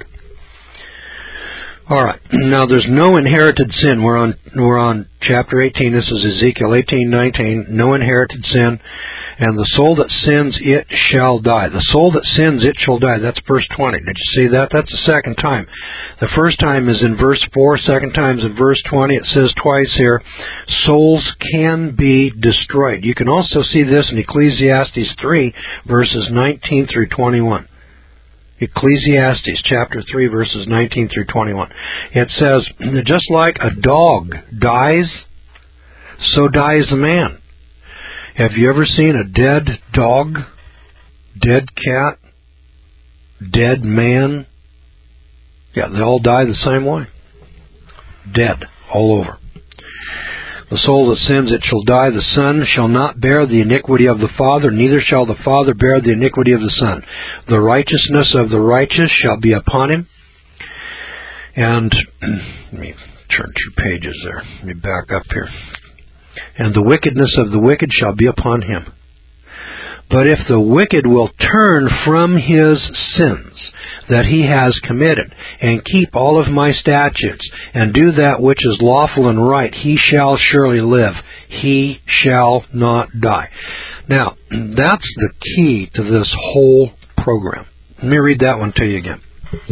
All right. Now, there's no inherited sin. We're on we're on chapter eighteen. This is Ezekiel eighteen nineteen. No inherited sin. And the soul that sins, it shall die. The soul that sins, it shall die. That's verse twenty. Did you see that? That's the second time. The first time is in verse four. Second time is in verse twenty. It says twice here, souls can be destroyed. You can also see this in Ecclesiastes three, verses nineteen through twenty-one. Ecclesiastes chapter three, verses nineteen through twenty-one. It says, just like a dog dies, so dies a man. Have you ever seen a dead dog, dead cat, dead man? Yeah, they all die the same way. Dead, all over. The soul that sins, it shall die. The Son shall not bear the iniquity of the Father, neither shall the Father bear the iniquity of the Son. The righteousness of the righteous shall be upon him. And, let me turn two pages there. Let me back up here. And the wickedness of the wicked shall be upon him. But if the wicked will turn from his sins that he has committed, and keep all of my statutes, and do that which is lawful and right, he shall surely live. He shall not die. Now, that's the key to this whole program. Let me read that one to you again.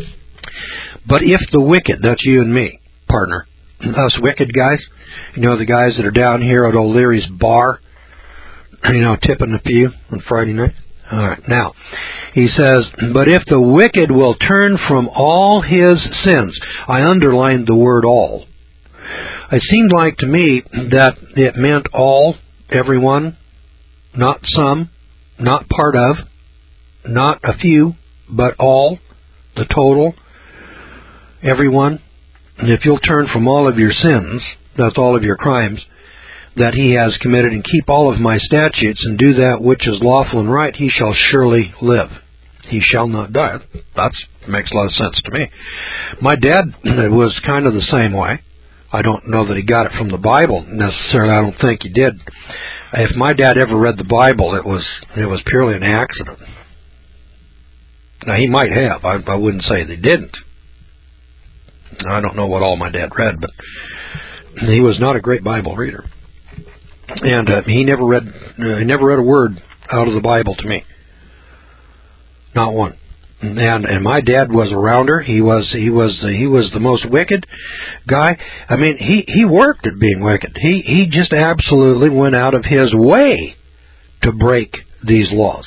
But if the wicked, that's you and me, partner, us wicked guys, you know, the guys that are down here at O'Leary's bar, you know, tipping the pew on Friday night. All right. Now, he says, but if the wicked will turn from all his sins, I underlined the word all. It seemed like to me that it meant all, everyone, not some, not part of, not a few, but all, the total, everyone. And if you'll turn from all of your sins, that's all of your crimes, that he has committed, and keep all of my statutes, and do that which is lawful and right, he shall surely live. He shall not die. That makes a lot of sense to me. My dad was kind of the same way. I don't know that he got it from the Bible necessarily. I don't think he did. If my dad ever read the Bible, it was it was purely an accident. Now, he might have. I, I wouldn't say they didn't. I don't know what all my dad read, but he was not a great Bible reader. And uh, he never read uh, he never read a word out of the Bible to me. Not one. And and my dad was a rounder. He was he was the, he was the most wicked guy. I mean, he, he worked at being wicked. He he just absolutely went out of his way to break these laws.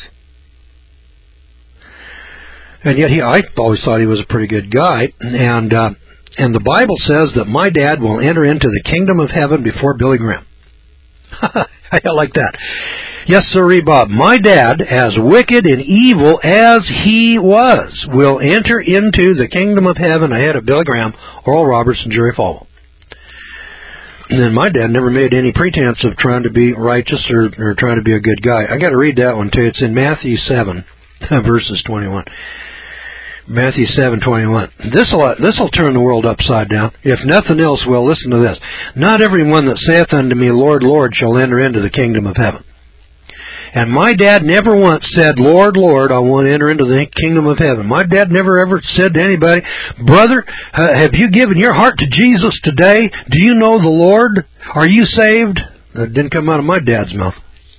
And yet he I always thought he was a pretty good guy. And uh, and the Bible says that my dad will enter into the kingdom of heaven before Billy Graham. I like that. Yes, sirree, Bob. My dad, as wicked and evil as he was, will enter into the kingdom of heaven ahead of Billy Graham, Oral Roberts, and Jerry Falwell. And then my dad never made any pretense of trying to be righteous or, or trying to be a good guy. I got to read that one too. It's in Matthew seven, verses twenty-one. Matthew seven twenty-one. This'll this'll turn the world upside down. If nothing else, well, listen to this. Not everyone that saith unto me, Lord, Lord, shall enter into the kingdom of heaven. And my dad never once said, Lord, Lord, I want to enter into the kingdom of heaven. My dad never ever said to anybody, brother, uh, have you given your heart to Jesus today? Do you know the Lord? Are you saved? That didn't come out of my dad's mouth.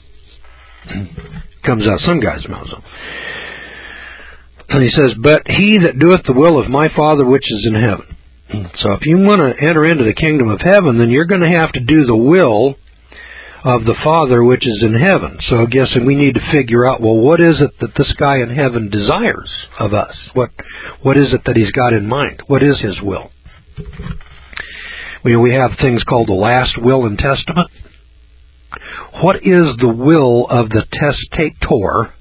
It comes out of some guy's mouth. And he says, but he that doeth the will of my Father which is in heaven. So if you want to enter into the kingdom of heaven, then you're going to have to do the will of the Father which is in heaven. So I guess we need to figure out, well, what is it that this guy in heaven desires of us? What What is it that he's got in mind? What is his will? We, we have things called the last will and testament. What is the will of the testator?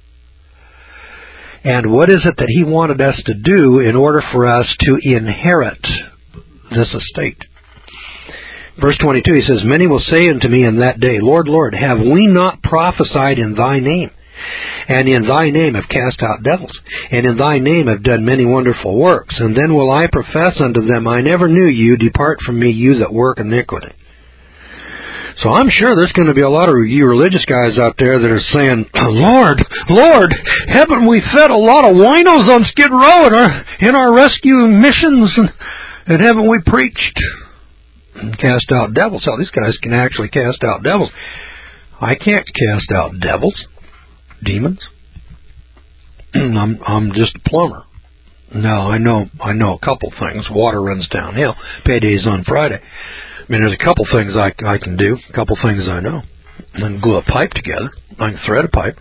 And what is it that he wanted us to do in order for us to inherit this estate? Verse twenty-two, he says, many will say unto me in that day, Lord, Lord, have we not prophesied in thy name? And in thy name have cast out devils, and in thy name have done many wonderful works. And then will I profess unto them, I never knew you, depart from me, you that work iniquity. So I'm sure there's going to be a lot of you religious guys out there that are saying, Lord, Lord, haven't we fed a lot of winos on Skid Row in our, in our rescue missions? And, and haven't we preached and cast out devils? So these guys can actually cast out devils. I can't cast out devils, demons. I'm I'm just a plumber. No, I know I know a couple things. Water runs downhill. Payday's on Friday. I mean, there's a couple things I, I can do. A couple things I know. I can glue a pipe together. I can thread a pipe.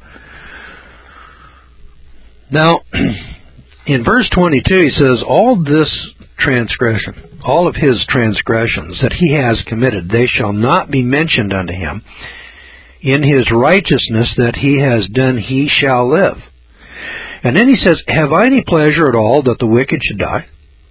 Now, in verse twenty-two, he says, all this transgression, all of his transgressions that he has committed, they shall not be mentioned unto him. In his righteousness that he has done, he shall live. And then he says, have I any pleasure at all that the wicked should die?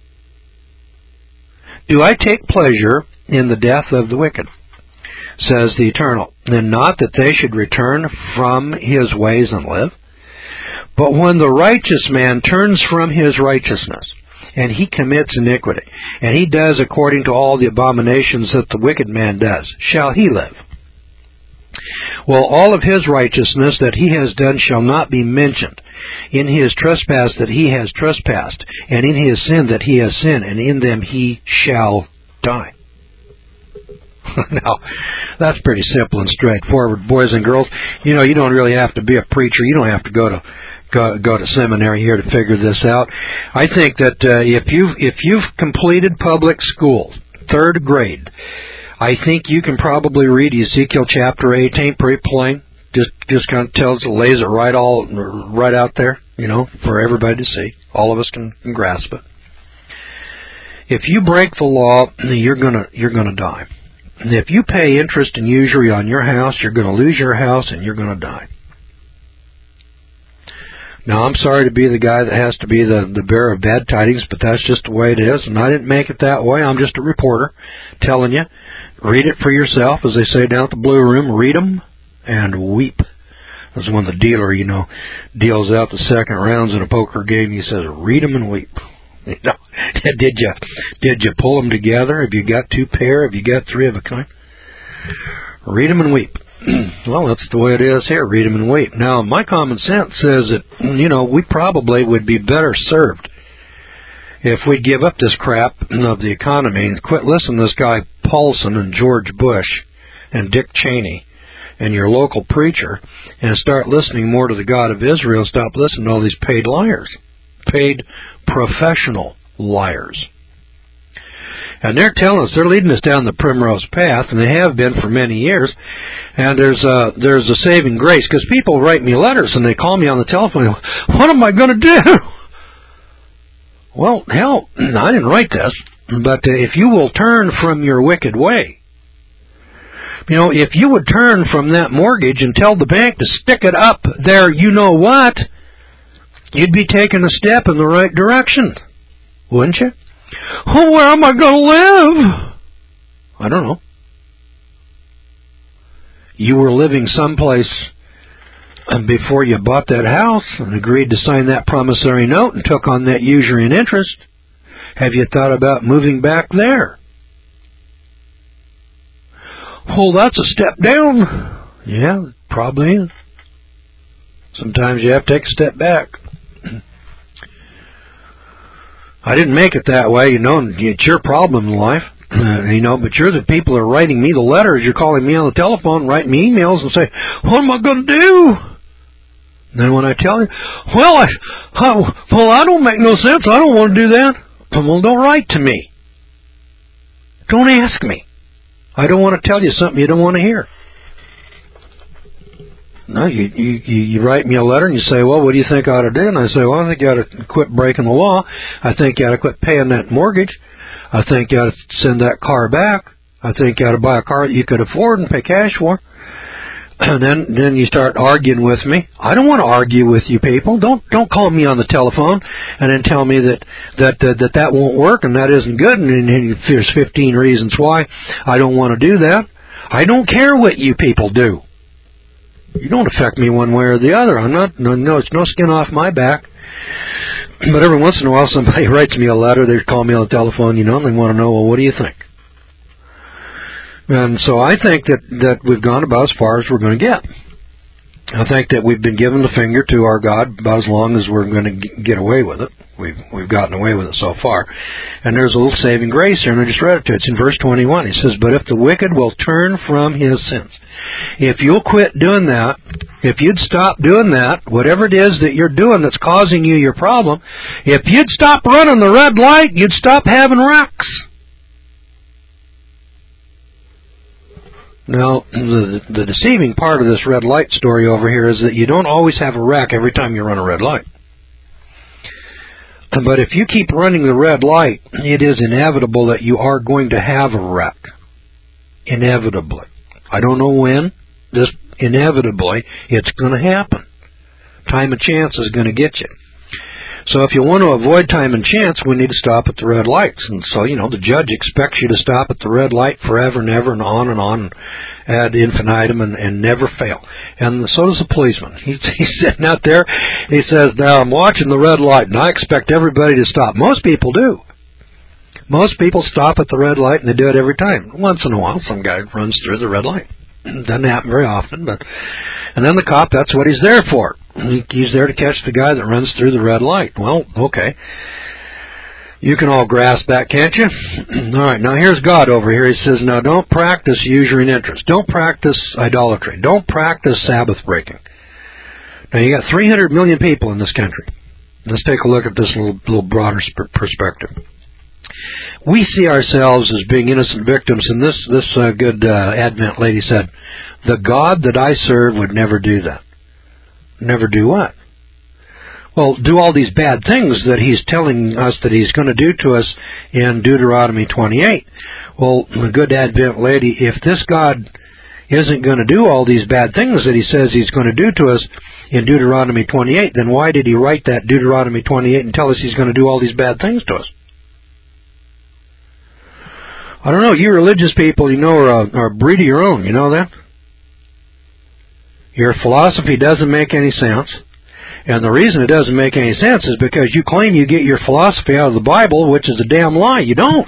Do I take pleasure in the death of the wicked, says the Eternal, and not that they should return from his ways and live? But when the righteous man turns from his righteousness, and he commits iniquity, and he does according to all the abominations that the wicked man does, shall he live? Well, all of his righteousness that he has done shall not be mentioned. In his trespass that he has trespassed, and in his sin that he has sinned, and in them he shall die. Now, that's pretty simple and straightforward, boys and girls. You know, you don't really have to be a preacher. You don't have to go to go, go to seminary here to figure this out. I think that uh, if you've if you've completed public school, third grade, I think you can probably read Ezekiel chapter eight. It ain't pretty plain. Just just kind of tells, lays it right all right out there, you know, for everybody to see. All of us can, can grasp it. If you break the law, you're gonna you're gonna die. And if you pay interest and usury on your house, you're going to lose your house and you're going to die. Now, I'm sorry to be the guy that has to be the, the bearer of bad tidings, but that's just the way it is, and I didn't make it that way. I'm just a reporter telling you. Read it for yourself, as they say down at the Blue Room. Read them and weep. That's when the dealer, you know, deals out the second rounds in a poker game. He says, read them and weep. You know, did you did you pull them together? Have you got two pair? Have you got three of a kind? Read them and weep. Well, that's the way it is here. Read them and weep. Now, my common sense says that, you know, we probably would be better served if we'd give up this crap of the economy and quit listening to this guy Paulson and George Bush and Dick Cheney and your local preacher and start listening more to the God of Israel. Stop listening to all these paid liars. Paid professional liars. And they're telling us, they're leading us down the primrose path, and they have been for many years. And there's a, there's a saving grace, because people write me letters and they call me on the telephone. What am I going to do? Well, hell, I didn't write this, but if you will turn from your wicked way, You know, if you would turn from that mortgage and tell the bank to stick it up there, you know what, you'd be taking a step in the right direction, wouldn't you? Oh, where am I going to live? I don't know. You were living someplace before you bought that house and agreed to sign that promissory note and took on that usury and interest. Have you thought about moving back there? Well, that's a step down. Yeah, probably is. Sometimes you have to take a step back. I didn't make it that way, you know, and it's your problem in life, uh, you know, but you're the people that are writing me the letters, you're calling me on the telephone, writing me emails and say, what am I going to do? And then when I tell you, well, I, I, well, I don't make no sense, I don't want to do that. Well, don't write to me. Don't ask me. I don't want to tell you something you don't want to hear. No, you, you you write me a letter and you say, well, what do you think I ought to do? And I say, well, I think you ought to quit breaking the law. I think you ought to quit paying that mortgage. I think you ought to send that car back. I think you ought to buy a car that you could afford and pay cash for. And then then you start arguing with me. I don't want to argue with you people. Don't don't call me on the telephone and then tell me that that uh, that that won't work and that isn't good and, and there's fifteen reasons why I don't want to do that. I don't care what you people do. You don't affect me one way or the other. I'm not, no, no, it's no skin off my back. But every once in a while somebody writes me a letter, they call me on the telephone, you know, and they want to know, well, what do you think? And so I think that, that we've gone about as far as we're going to get. I think that we've been given the finger to our God about as long as we're going to get away with it. We've we've gotten away with it so far. And there's a little saving grace here, and I just read it to you. It's in verse twenty-one. He says, but if the wicked will turn from his sins. If you'll quit doing that, if you'd stop doing that, whatever it is that you're doing that's causing you your problem, if you'd stop running the red light, you'd stop having wrecks. Now, the, the deceiving part of this red light story over here is that you don't always have a wreck every time you run a red light. But if you keep running the red light, it is inevitable that you are going to have a wreck. Inevitably. I don't know when, just inevitably, it's going to happen. Time and chance is going to get you. So if you want to avoid time and chance, we need to stop at the red lights. And so, you know, the judge expects you to stop at the red light forever and ever and on and on ad infinitum and, and never fail. And so does the policeman. He's, he's sitting out there. He says, now I'm watching the red light and I expect everybody to stop. Most people do. Most people stop at the red light and they do it every time. Once in a while, some guy runs through the red light. It doesn't happen very often, but and then the cop, that's what he's there for. He, he's there to catch the guy that runs through the red light. Well, okay. You can all grasp that, can't you? All right, now here's God over here. He says, now don't practice usury and interest. Don't practice idolatry. Don't practice Sabbath breaking. Now you got three hundred million people in this country. Let's take a look at this little, little broader perspective. We see ourselves as being innocent victims, and this this uh, good uh, Advent lady said, the God that I serve would never do that. Never do what? Well, do all these bad things that he's telling us that he's going to do to us in Deuteronomy twenty-eight. Well, the good Advent lady, if this God isn't going to do all these bad things that he says he's going to do to us in Deuteronomy twenty-eight, then why did he write that Deuteronomy twenty-eight and tell us he's going to do all these bad things to us? I don't know, you religious people, you know, are a, are a breed of your own, you know that? Your philosophy doesn't make any sense. And the reason it doesn't make any sense is because you claim you get your philosophy out of the Bible, which is a damn lie. You don't.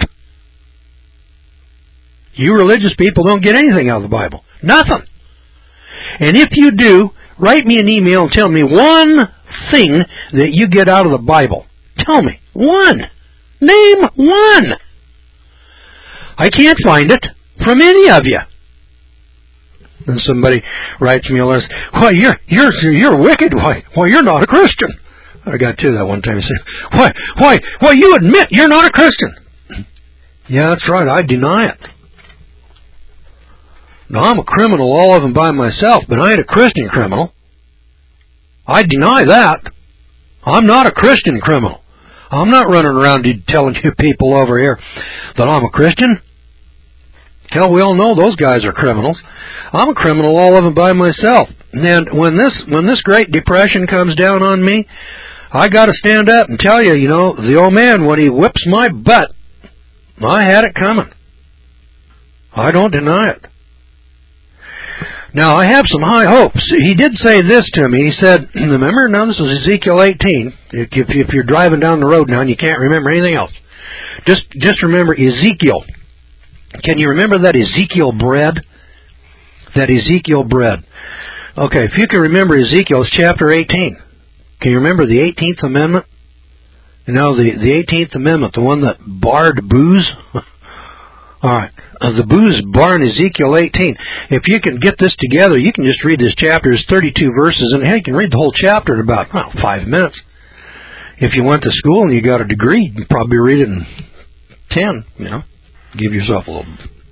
You religious people don't get anything out of the Bible. Nothing. And if you do, write me an email and tell me one thing that you get out of the Bible. Tell me. One. Name one. I can't find it from any of you. And somebody writes me a letter, why, you're, you're, you're wicked. Why, why, you're not a Christian. I got to that one time. He said, why, why, why, you admit you're not a Christian. Yeah, that's right. I deny it. Now, I'm a criminal all of them by myself, but I ain't a Christian criminal. I deny that. I'm not a Christian criminal. I'm not running around telling you people over here that I'm a Christian. Hell, we all know those guys are criminals. I'm a criminal all of them by myself. And when this when this Great Depression comes down on me, I got to stand up and tell you, you know, the old man, when he whips my butt, I had it coming. I don't deny it. Now, I have some high hopes. He did say this to me. He said, remember, now this is Ezekiel eighteen. If, if you're driving down the road now and you can't remember anything else, just just remember Ezekiel. Can you remember that Ezekiel bread? That Ezekiel bread. Okay, if you can remember Ezekiel, it's chapter eighteen. Can you remember the eighteenth Amendment? You know, the, the eighteenth Amendment, the one that barred booze? All right. Uh, the booze bar in Ezekiel eighteen. If you can get this together, you can just read this chapter. There's thirty-two verses, and hey, you can read the whole chapter in about, well, five minutes. If you went to school and you got a degree, you'd probably read it in ten, you know. Give yourself a little...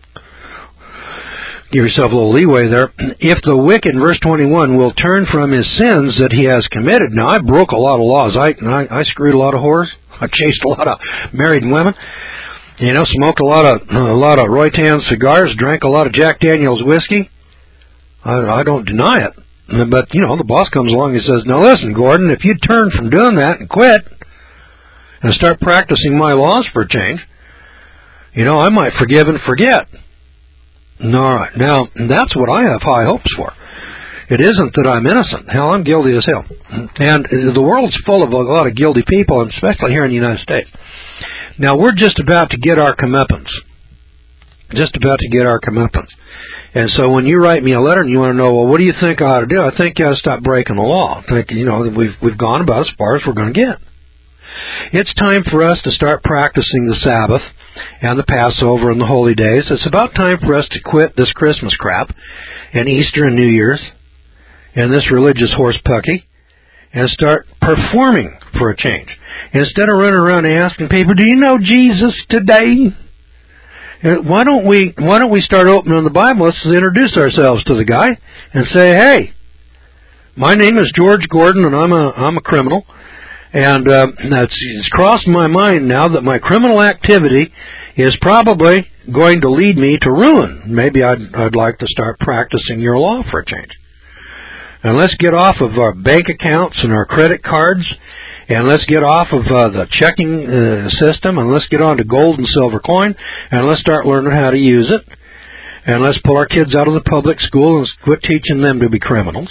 Give yourself a little leeway there. If the wicked, verse twenty-one, will turn from his sins that he has committed. Now, I broke a lot of laws. I I, I screwed a lot of whores. I chased a lot of married women. You know, smoked a lot of a lot of Roytan cigars. Drank a lot of Jack Daniels whiskey. I, I don't deny it. But, you know, the boss comes along and says, now listen, Gordon, if you turn from doing that and quit and start practicing my laws for a change, you know, I might forgive and forget. All right. Now, that's what I have high hopes for. It isn't that I'm innocent. Hell, I'm guilty as hell. And the world's full of a lot of guilty people, especially here in the United States. Now, we're just about to get our comeuppance. Just about to get our comeuppance. And so when you write me a letter and you want to know, well, what do you think I ought to do? I think you ought to stop breaking the law. I think, you know, we've, we've gone about as far as we're going to get. It's time for us to start practicing the Sabbath and the Passover and the holy days. It's about time for us to quit this Christmas crap and Easter and New Year's and this religious horsepucky and start performing for a change. Instead of running around and asking people, do you know Jesus today? Why don't we why don't we start opening the Bible? Let's introduce ourselves to the guy and say, hey, my name is George Gordon and I'm a I'm a criminal. And uh, it's, it's crossed my mind now that my criminal activity is probably going to lead me to ruin. Maybe I'd, I'd like to start practicing your law for a change. And let's get off of our bank accounts and our credit cards, and let's get off of uh, the checking uh, system, and let's get on to gold and silver coin, and let's start learning how to use it. And let's pull our kids out of the public school and quit teaching them to be criminals.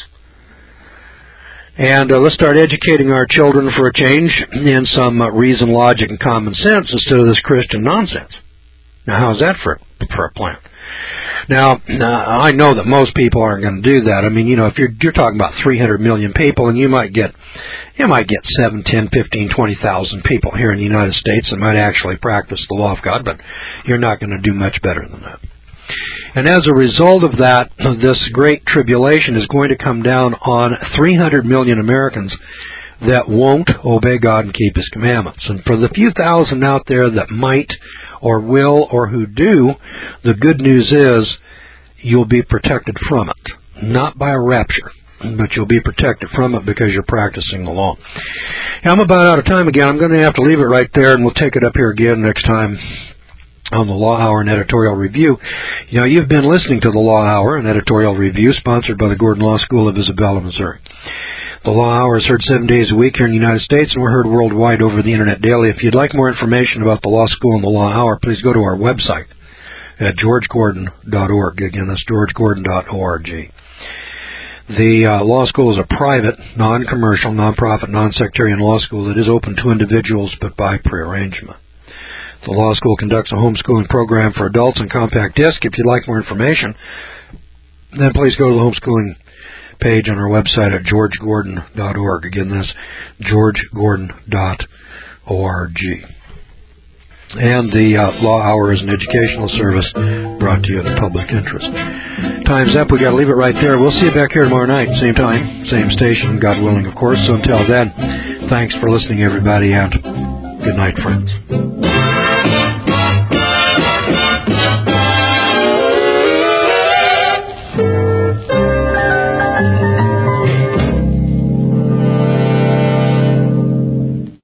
And uh, let's start educating our children for a change in some uh, reason, logic, and common sense instead of this Christian nonsense. Now, how's that for, for a plan? Now, uh, I know that most people aren't going to do that. I mean, you know, if you're you're talking about three hundred million people, and you might get you might get seven, ten, fifteen, twenty thousand people here in the United States that might actually practice the law of God, but you're not going to do much better than that. And as a result of that, this great tribulation is going to come down on three hundred million Americans that won't obey God and keep His commandments. And for the few thousand out there that might or will or who do, the good news is you'll be protected from it. Not by a rapture, but you'll be protected from it because you're practicing the law. I'm about out of time again. I'm going to have to leave it right there, and we'll take it up here again next time on the Law Hour and Editorial Review. You know, you've been listening to the Law Hour and Editorial Review, sponsored by the Gordon Law School of Isabella, Missouri. The Law Hour is heard seven days a week here in the United States, and we're heard worldwide over the Internet daily. If you'd like more information about the Law School and the Law Hour, please go to our website at george gordon dot org. Again, that's george gordon dot org. The uh, law school is a private, non-commercial, non-profit, non-sectarian law school that is open to individuals, but by prearrangement. The law school conducts a homeschooling program for adults on compact disc. If you'd like more information, then please go to the homeschooling page on our website at george gordon dot org. Again, that's george gordon dot org. And the uh, Law Hour is an educational service brought to you in the public interest. Time's up. We got to leave it right there. We'll see you back here tomorrow night, same time, same station, God willing, of course. So until then, thanks for listening, everybody, and good night, friends.